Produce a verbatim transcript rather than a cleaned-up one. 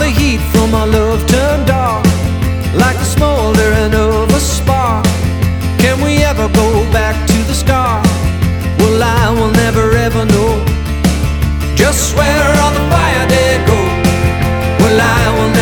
the heat from our love turned dark, like the smoldering of a spark. Can we ever go back to the start? Well, I will never ever know. Just swear on the fire they go. Well, I will